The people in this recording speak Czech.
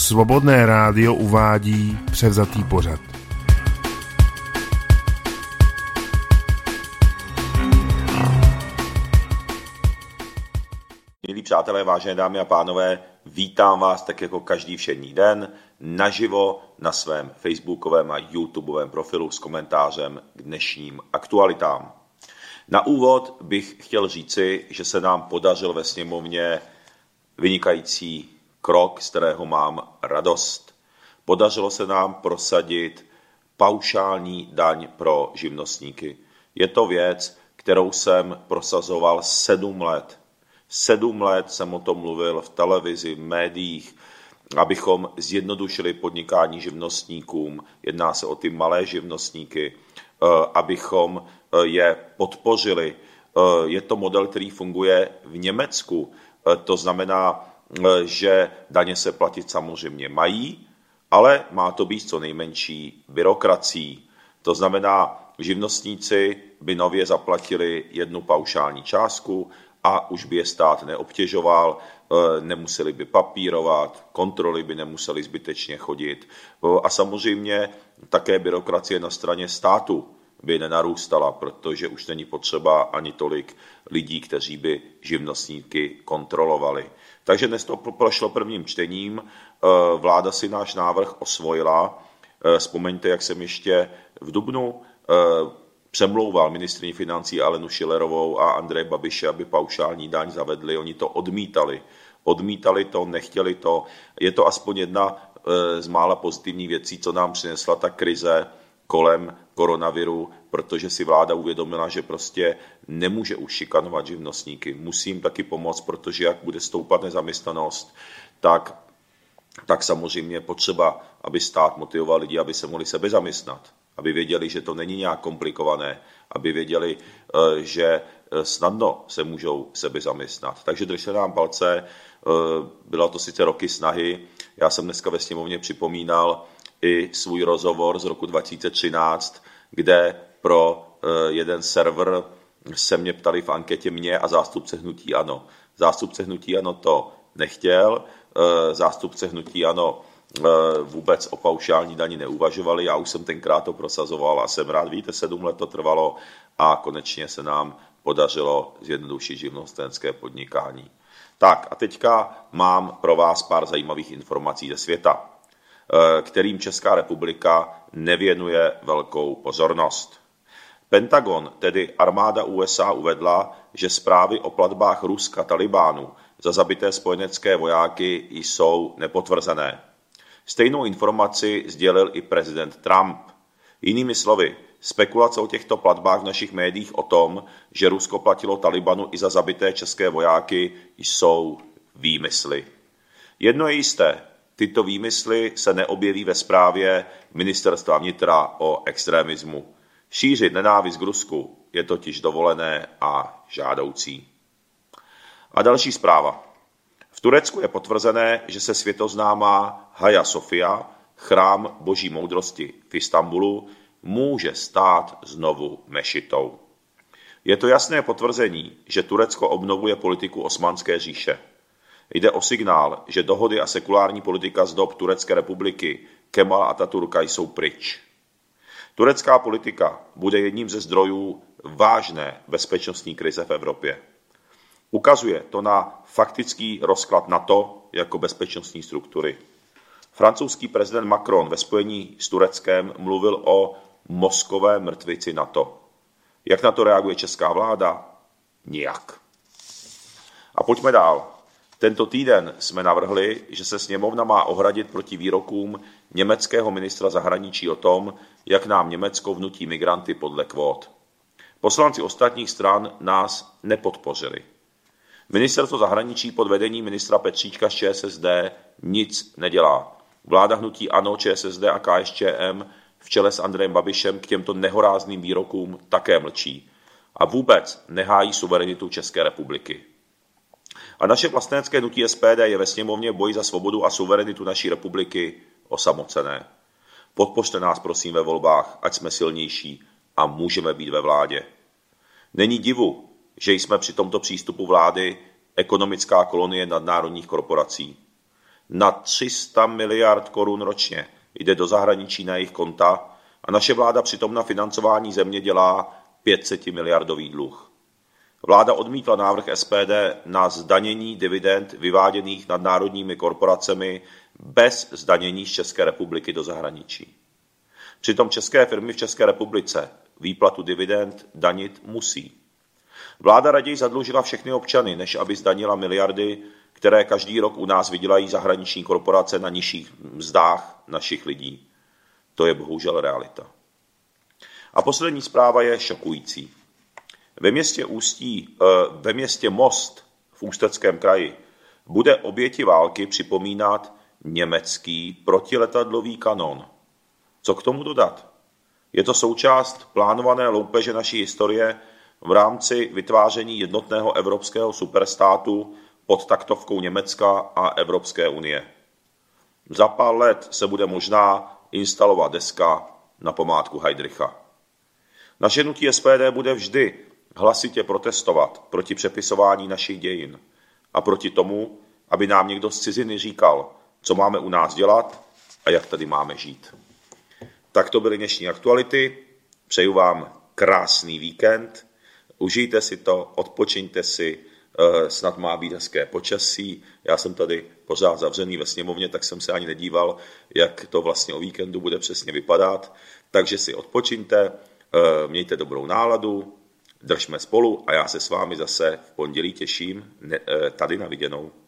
Svobodné rádio uvádí převzatý pořad. Milí přátelé, vážené dámy a pánové, vítám vás tak jako každý všední den naživo na svém facebookovém a youtubeovém profilu s komentářem k dnešním aktualitám. Na úvod bych chtěl říci, že se nám podařil ve sněmovně vynikající krok, z kterého mám radost. Podařilo se nám prosadit paušální daň pro živnostníky. Je to věc, kterou jsem prosazoval 7 let. 7 let jsem o tom mluvil v televizi, v médiích, abychom zjednodušili podnikání živnostníkům. Jedná se o ty malé živnostníky, abychom je podpořili. Je to model, který funguje v Německu. To znamená, že daně se platit samozřejmě mají, ale má to být co nejmenší byrokracií. To znamená, živnostníci by nově zaplatili jednu paušální částku a už by je stát neobtěžoval, nemuseli by papírovat, kontroly by nemuseli zbytečně chodit a samozřejmě také byrokracie na straně státu by nenarůstala, protože už není potřeba ani tolik lidí, kteří by živnostníky kontrolovali. Takže dnes to prošlo prvním čtením, vláda si náš návrh osvojila. Vzpomeňte, jak jsem ještě v dubnu přemlouval ministryni financí Alenu Schillerovou a Andreje Babiše, aby paušální daň zavedli. Oni to odmítali. Odmítali to, nechtěli to. Je to aspoň jedna z mála pozitivních věcí, co nám přinesla ta krize kolem koronaviru, protože si vláda uvědomila, že prostě nemůže už šikanovat živnostníky. Musí jim taky pomoct, protože jak bude stoupat nezaměstnanost, tak samozřejmě je potřeba, aby stát motivoval lidi, aby se mohli sebe zaměstnat. Aby věděli, že to není nějak komplikované, aby věděli, že snadno se můžou sebe zaměstnat. Takže držte nám palce, bylo to sice roky snahy, já jsem dneska ve sněmovně připomínal i svůj rozhovor z roku 2013, kde pro jeden server se mě ptali v anketě mě a zástupce hnutí ANO. Zástupce hnutí ANO to nechtěl, zástupce hnutí ANO vůbec o paušální dani neuvažovali, já už jsem tenkrát to prosazoval a jsem rád, víte, 7 let to trvalo a konečně se nám podařilo zjednodušit živnostenské podnikání. Tak a teďka mám pro vás pár zajímavých informací ze světa, kterým Česká republika nevěnuje velkou pozornost. Pentagon, tedy armáda USA, uvedla, že zprávy o platbách Ruska Talibánu za zabité spojenecké vojáky jsou nepotvrzené. Stejnou informaci sdělil i prezident Trump. Jinými slovy, spekulace o těchto platbách v našich médiích o tom, že Rusko platilo Talibanu i za zabité české vojáky, jsou výmysly. Jedno je jisté, tyto výmysly se neobjeví ve zprávě Ministerstva vnitra o extremismu. Šířit nenávist k Rusku je totiž dovolené a žádoucí. A další zpráva. V Turecku je potvrzené, že se světoznámá Hagia Sofia, chrám boží moudrosti v Istanbulu, může stát znovu mešitou. Je to jasné potvrzení, že Turecko obnovuje politiku Osmanské říše. Jde o signál, že dohody a sekulární politika z dob Turecké republiky Kemala Atatürka jsou pryč. Turecká politika bude jedním ze zdrojů vážné bezpečnostní krize v Evropě. Ukazuje to na faktický rozklad NATO jako bezpečnostní struktury. Francouzský prezident Macron ve spojení s Tureckem mluvil o mozkové mrtvici NATO. Jak na to reaguje česká vláda? Nijak. A pojďme dál. Tento týden jsme navrhli, že se sněmovna má ohradit proti výrokům německého ministra zahraničí o tom, jak nám Německo vnutí migranty podle kvót. Poslanci ostatních stran nás nepodpořili. Ministerstvo zahraničí pod vedením ministra Petříčka z ČSSD nic nedělá. Vláda hnutí ANO, ČSSD a KSČM v čele s Andrejem Babišem k těmto nehorázným výrokům také mlčí a vůbec nehájí suverenitu České republiky. A naše vlastenecké hnutí SPD je ve sněmovně v boji za svobodu a suverenitu naší republiky osamocené. Podpořte nás prosím ve volbách, ať jsme silnější a můžeme být ve vládě. Není divu, že jsme při tomto přístupu vlády ekonomická kolonie nadnárodních korporací. Na 300 miliard korun ročně jde do zahraničí na jejich konta a naše vláda přitom na financování země dělá 500 miliardový dluh. Vláda odmítla návrh SPD na zdanění dividend vyváděných nadnárodními korporacemi bez zdanění z České republiky do zahraničí. Přitom české firmy v České republice výplatu dividend danit musí. Vláda raději zadlužila všechny občany, než aby zdanila miliardy, které každý rok u nás vydělají zahraniční korporace na nižších mzdách našich lidí. To je bohužel realita. A poslední zpráva je šokující. Ve městě Most v Ústeckém kraji bude oběti války připomínat německý protiletadlový kanon. Co k tomu dodat? Je to součást plánované loupeže naší historie v rámci vytváření jednotného evropského superstátu pod taktovkou Německa a Evropské unie. Za pár let se bude možná instalovat deska na památku Heydricha. Naše hnutí SPD bude vždy hlasitě protestovat proti přepisování našich dějin a proti tomu, aby nám někdo z ciziny říkal, co máme u nás dělat a jak tady máme žít. Tak to byly dnešní aktuality. Přeju vám krásný víkend. Užijte si to, odpočiňte si, snad má být hezké počasí. Já jsem tady pořád zavřený ve sněmovně, tak jsem se ani nedíval, jak to vlastně o víkendu bude přesně vypadat. Takže si odpočiňte, mějte dobrou náladu, držme spolu a já se s vámi zase v pondělí těším tady na viděnou.